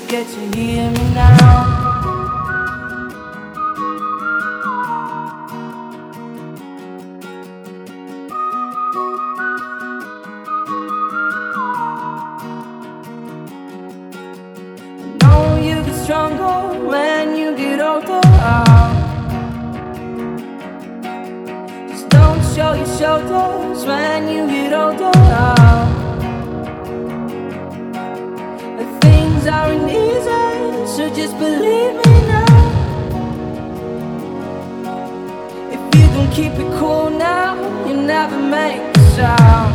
get to hear me now. Stronger when you get older. Just don't show your shoulders when you get older. Things aren't easy, so just believe me now. If you can keep it cool now, you'll never make a sound.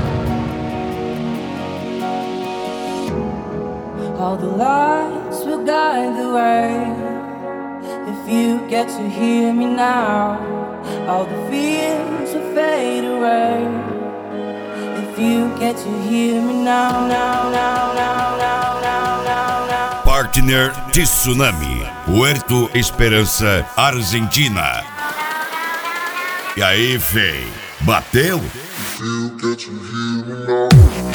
All the lights will guide the way. If you get to hear me now, all the fears will fade away. If you get to hear me now, now, now, now, now, now, now, now. Partner de Tsunami, Puerto Esperança, Argentina. E aí, véi, bateu? If you get to hear me now.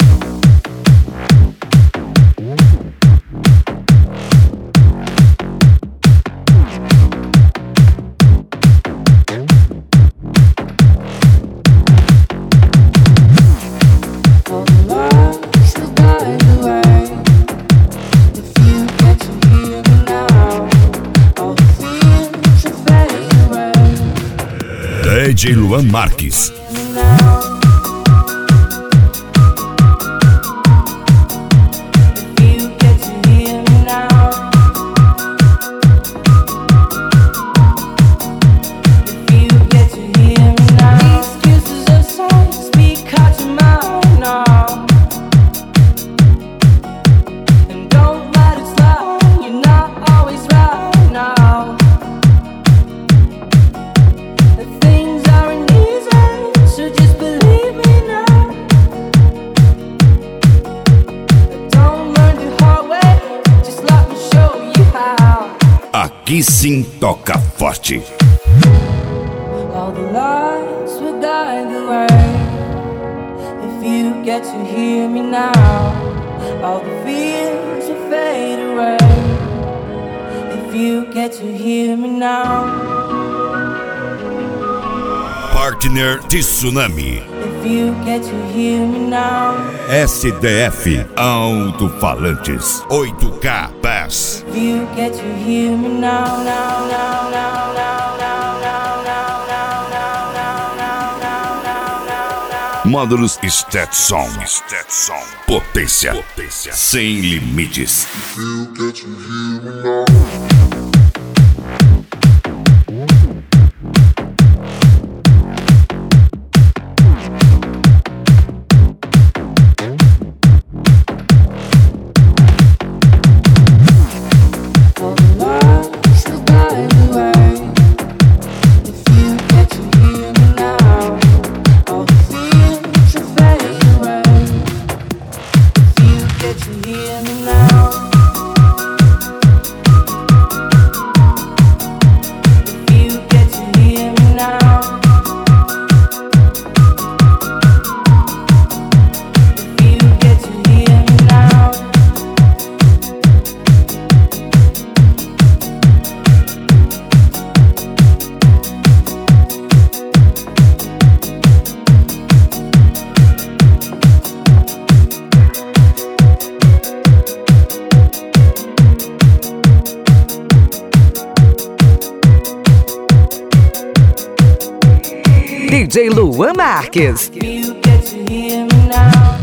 DJ Luan Marques. Aqui sim toca forte. All the lights will guide the way. If you get to hear me now, all the fears will fade away. If you get to hear me now. Partner de Tsunami. If you get to hear me now. SDF Alto-Falantes 8K Bass. If you get to hear me now, now, now, now, now, now, now, now, now, now, now, now. Módulos Stetson. Potência sem limites. If you get to hear me now. DJ Luan Marques. You get to hear me now.